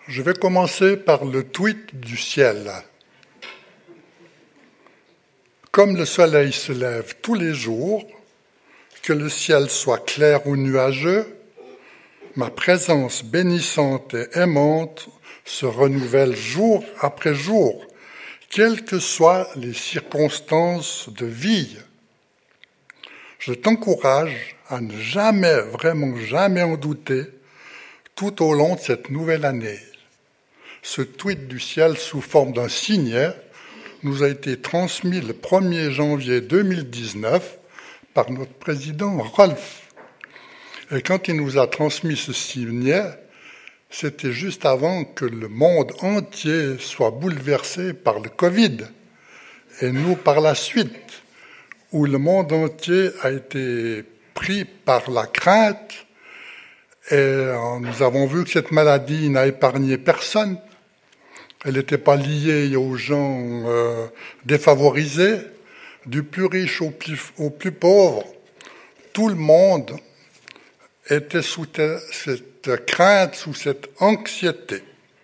Je vais commencer par le tweet du ciel. Comme le soleil se lève tous les jours, que le ciel soit clair ou nuageux, ma présence bénissante et aimante se renouvelle jour après jour, quelles que soient les circonstances de vie. Je t'encourage à ne jamais, vraiment jamais en douter tout au long de cette nouvelle année. Ce tweet du ciel sous forme d'un signet nous a été transmis le 1er janvier 2019 par notre président Rolf. Et quand il nous a transmis ce signet, c'était juste avant que le monde entier soit bouleversé par le Covid. Et nous, par la suite, où le monde entier a été pris par la crainte, et nous avons vu que cette maladie n'a épargné personne. Elle n'était pas liée aux gens défavorisés, du plus riche au plus pauvre. Tout le monde était sous cette crainte, sous cette anxiété.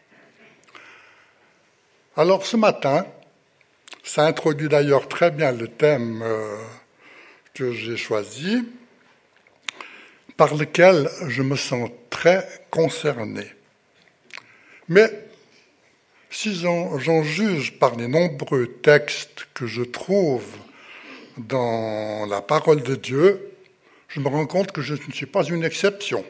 Alors ce matin, ça introduit d'ailleurs très bien le thème que j'ai choisi, par lequel je me sens très concerné. Mais si j'en juge par les nombreux textes que je trouve dans la parole de Dieu, je me rends compte que je ne suis pas une exception.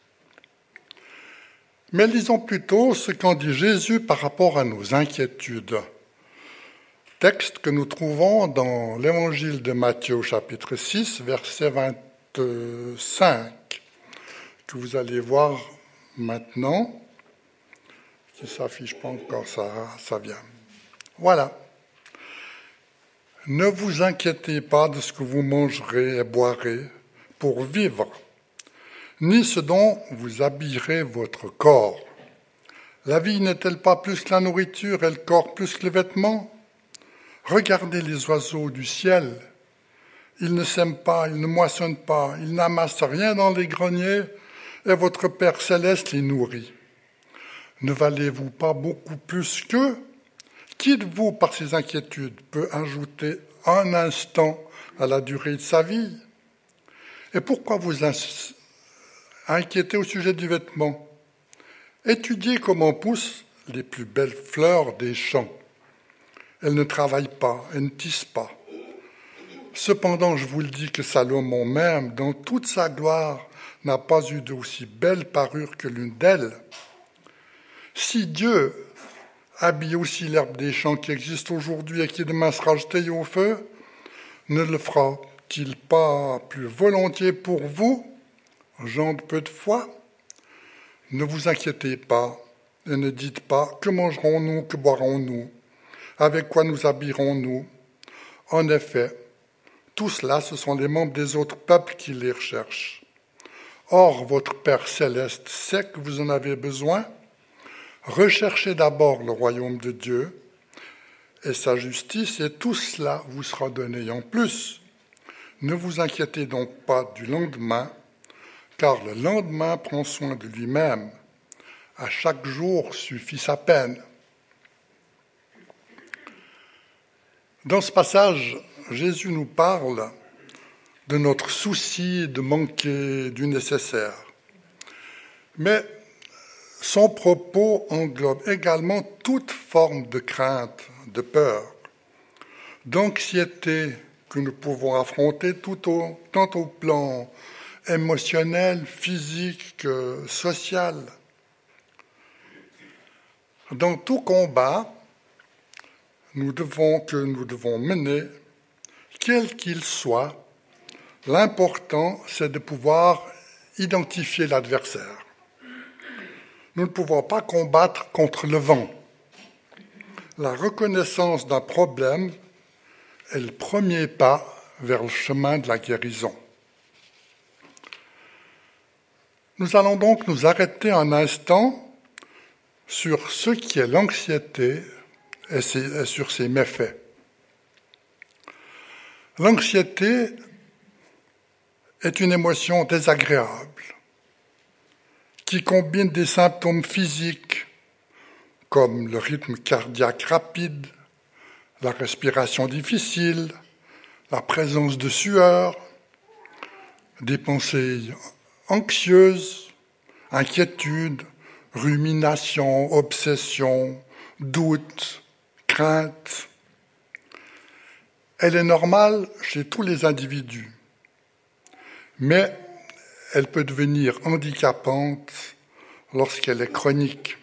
Mais lisons plutôt ce qu'en dit Jésus par rapport à nos inquiétudes. Texte que nous trouvons dans l'évangile de Matthieu, chapitre 6, verset 25, que vous allez voir maintenant, qui ne s'affiche pas encore, ça vient. Voilà. Ne vous inquiétez pas de ce que vous mangerez et boirez pour vivre, ni ce dont vous habillerez votre corps. La vie n'est-elle pas plus que la nourriture et le corps plus que les vêtements ? Regardez les oiseaux du ciel. Ils ne sèment pas, ils ne moissonnent pas, ils n'amassent rien dans les greniers, et votre Père céleste les nourrit. Ne valez-vous pas beaucoup plus qu'eux ? Qui de vous, par ses inquiétudes, peut ajouter un instant à la durée de sa vie ? Et pourquoi vous inquiétez au sujet du vêtement ? Étudiez comment poussent les plus belles fleurs des champs. Elles ne travaillent pas, elles ne tissent pas. Cependant, je vous le dis que Salomon même, dans toute sa gloire, n'a pas eu d'aussi belle parure que l'une d'elles. Si Dieu habille aussi l'herbe des champs qui existe aujourd'hui et qui demain sera jetée au feu, ne le fera-t-il pas plus volontiers pour vous, gens de peu de foi ? Ne vous inquiétez pas et ne dites pas « Que mangerons-nous, que boirons-nous ? Avec quoi nous habillerons-nous » En effet, tout cela, ce sont les membres des autres peuples qui les recherchent. Or, votre Père céleste sait que vous en avez besoin. Recherchez d'abord le royaume de Dieu et sa justice, et tout cela vous sera donné en plus. Ne vous inquiétez donc pas du lendemain, car le lendemain prend soin de lui-même. À chaque jour suffit sa peine. Dans ce passage, Jésus nous parle de notre souci de manquer du nécessaire. Mais son propos englobe également toute forme de crainte, de peur, d'anxiété que nous pouvons affronter tant au plan émotionnel, physique que social. Dans tout combat que nous devons mener, quel qu'il soit, l'important, c'est de pouvoir identifier l'adversaire. Nous ne pouvons pas combattre contre le vent. La reconnaissance d'un problème est le premier pas vers le chemin de la guérison. Nous allons donc nous arrêter un instant sur ce qui est l'anxiété et sur ses méfaits. L'anxiété est une émotion désagréable qui combine des symptômes physiques comme le rythme cardiaque rapide, la respiration difficile, la présence de sueur, des pensées anxieuses, inquiétudes, ruminations, obsessions, doutes, craintes. Elle est normale chez tous les individus, mais elle peut devenir handicapante lorsqu'elle est chronique.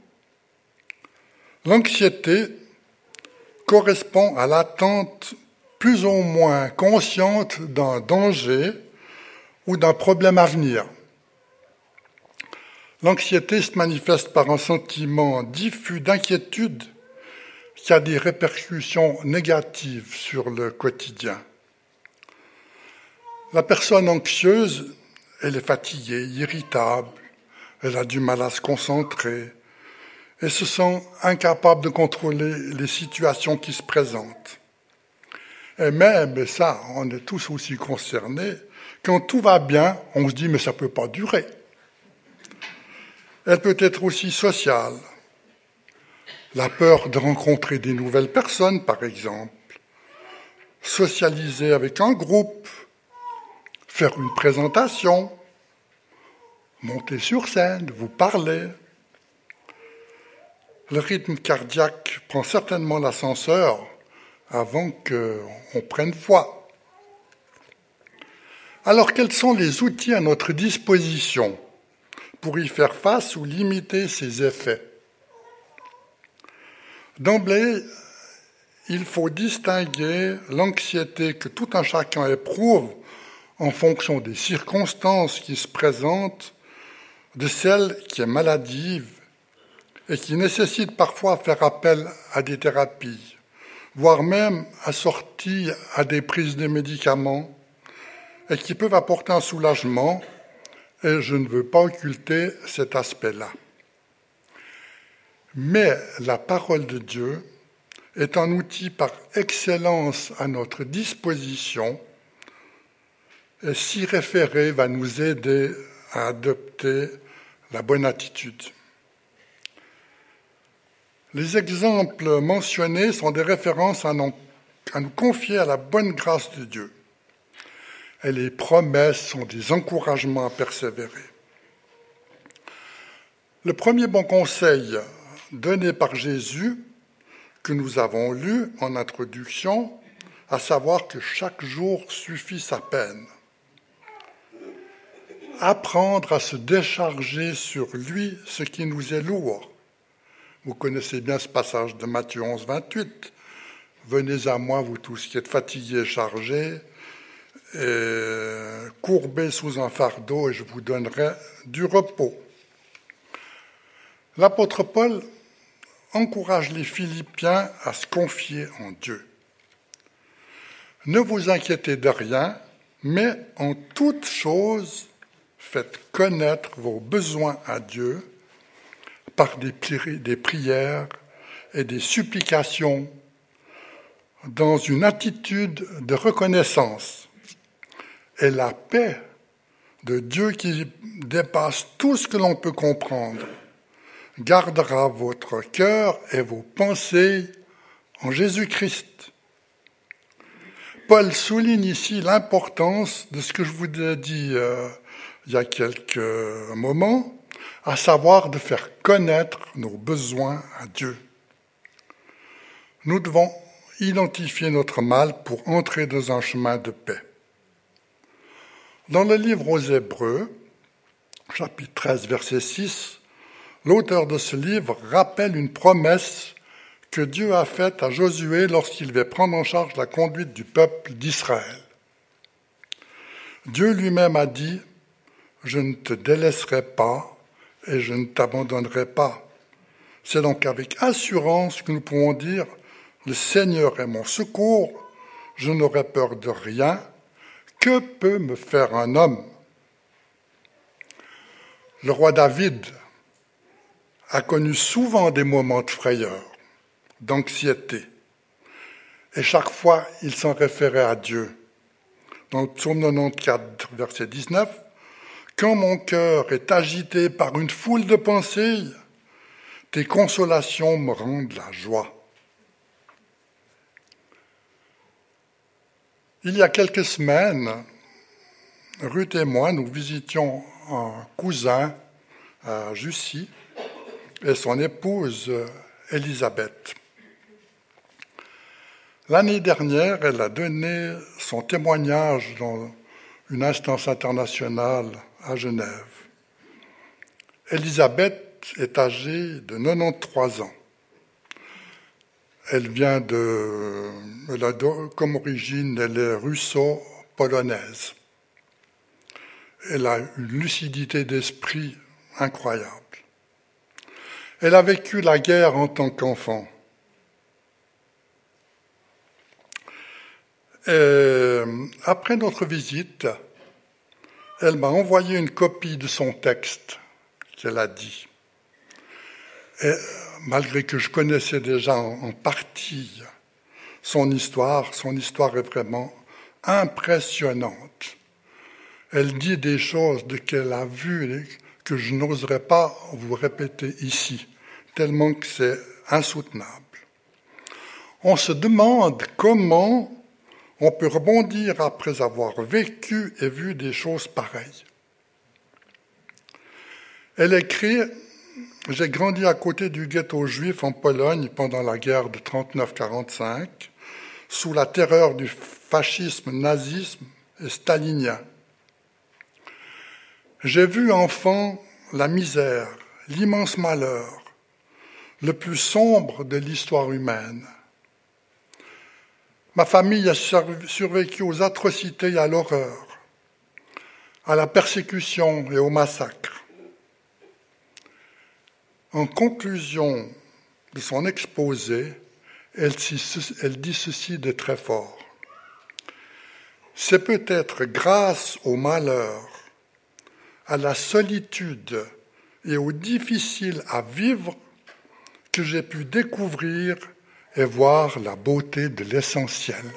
L'anxiété correspond à l'attente plus ou moins consciente d'un danger ou d'un problème à venir. L'anxiété se manifeste par un sentiment diffus d'inquiétude qui a des répercussions négatives sur le quotidien. La personne anxieuse, elle est fatiguée, irritable, elle a du mal à se concentrer et se sent incapable de contrôler les situations qui se présentent. Et même, et ça, on est tous aussi concernés, quand tout va bien, on se dit « mais ça ne peut pas durer ». Elle peut être aussi sociale. La peur de rencontrer des nouvelles personnes, par exemple. Socialiser avec un groupe. Faire une présentation. Monter sur scène, vous parler. Le rythme cardiaque prend certainement l'ascenseur avant qu'on prenne foi. Alors, quels sont les outils à notre disposition pour y faire face ou limiter ces effets? D'emblée, il faut distinguer l'anxiété que tout un chacun éprouve en fonction des circonstances qui se présentent de celle qui est maladive et qui nécessite parfois faire appel à des thérapies, voire même assorties à des prises de médicaments et qui peuvent apporter un soulagement, et je ne veux pas occulter cet aspect-là. Mais la parole de Dieu est un outil par excellence à notre disposition et s'y référer va nous aider à adopter la bonne attitude. Les exemples mentionnés sont des références à nous confier à la bonne grâce de Dieu. Et les promesses sont des encouragements à persévérer. Le premier bon conseil donné par Jésus, que nous avons lu en introduction, à savoir que chaque jour suffit sa peine. Apprendre à se décharger sur lui ce qui nous est lourd. Vous connaissez bien ce passage de Matthieu 11, 28. « Venez à moi, vous tous qui êtes fatigués et chargés, et courbés sous un fardeau, et je vous donnerai du repos. » L'apôtre Paul encourage les Philippiens à se confier en Dieu. Ne vous inquiétez de rien, mais en toute chose, faites connaître vos besoins à Dieu par des prières et des supplications dans une attitude de reconnaissance. Et la paix de Dieu qui dépasse tout ce que l'on peut comprendre gardera votre cœur et vos pensées en Jésus-Christ. Paul souligne ici l'importance de ce que je vous ai dit il y a quelques moments, à savoir de faire connaître nos besoins à Dieu. Nous devons identifier notre mal pour entrer dans un chemin de paix. Dans le livre aux Hébreux, chapitre 13, verset 6, l'auteur de ce livre rappelle une promesse que Dieu a faite à Josué lorsqu'il devait prendre en charge la conduite du peuple d'Israël. Dieu lui-même a dit « Je ne te délaisserai pas et je ne t'abandonnerai pas ». C'est donc avec assurance que nous pouvons dire « Le Seigneur est mon secours, je n'aurai peur de rien. Que peut me faire un homme ?» Le roi David a connu souvent des moments de frayeur, d'anxiété. Et chaque fois, il s'en référait à Dieu. Dans le psaume 94, verset 19, « Quand mon cœur est agité par une foule de pensées, Tes consolations me rendent la joie. Il y a quelques semaines, Ruth et moi, nous visitions un cousin à Jussy et son épouse Elisabeth. L'année dernière, elle a donné son témoignage dans une instance internationale à Genève. Elisabeth est âgée de 93 ans. Elle a comme origine, elle est russo-polonaise. Elle a une lucidité d'esprit incroyable. Elle a vécu la guerre en tant qu'enfant. Et après notre visite, elle m'a envoyé une copie de son texte qu'elle a dit. Et malgré que je connaissais déjà en partie son histoire est vraiment impressionnante. Elle dit des choses qu'elle a vues que je n'oserais pas vous répéter ici, tellement que c'est insoutenable. On se demande comment on peut rebondir après avoir vécu et vu des choses pareilles. Elle écrit « J'ai grandi à côté du ghetto juif en Pologne pendant la guerre de 39-45, sous la terreur du fascisme, nazisme et stalinien. J'ai vu enfant la misère, l'immense malheur, le plus sombre de l'histoire humaine. Ma famille a survécu aux atrocités et à l'horreur, à la persécution et au massacre. En conclusion de son exposé, elle dit ceci de très fort. C'est peut-être grâce au malheur, à la solitude et au difficile à vivre que j'ai pu découvrir et voir la beauté de l'essentiel.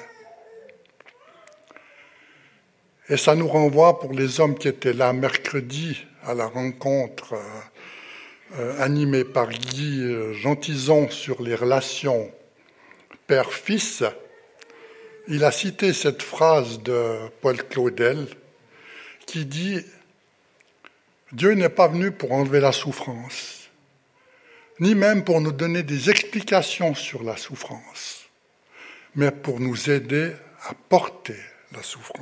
Et ça nous renvoie pour les hommes qui étaient là mercredi à la rencontre animée par Guy Gentison sur les relations père-fils. Il a cité cette phrase de Paul Claudel qui dit « Dieu n'est pas venu pour enlever la souffrance, ni même pour nous donner des explications sur la souffrance, mais pour nous aider à porter la souffrance. »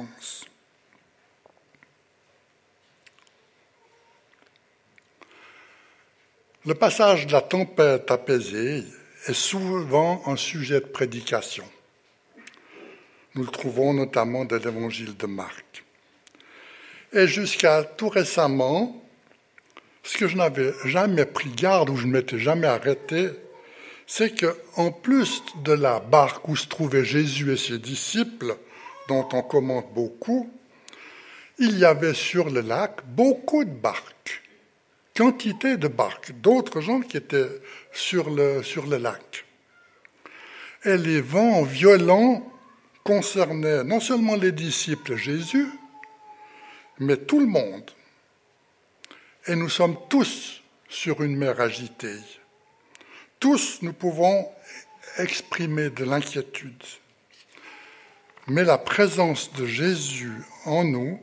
Le passage de la tempête apaisée est souvent un sujet de prédication. Nous le trouvons notamment dans l'évangile de Marc. Et jusqu'à tout récemment, ce que je n'avais jamais pris garde ou je ne m'étais jamais arrêté, c'est qu'en plus de la barque où se trouvaient Jésus et ses disciples, dont on commente beaucoup, il y avait sur le lac beaucoup de barques, quantité de barques, d'autres gens qui étaient sur le lac. Et les vents violents concernaient non seulement les disciples de Jésus, mais tout le monde. Et nous sommes tous sur une mer agitée. Tous, nous pouvons exprimer de l'inquiétude. Mais la présence de Jésus en nous,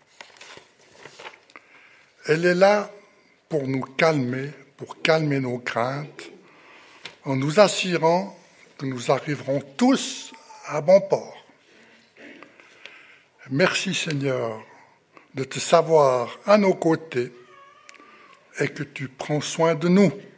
elle est là pour nous calmer, pour calmer nos craintes, en nous assurant que nous arriverons tous à bon port. Merci Seigneur de te savoir à nos côtés et que tu prends soin de nous.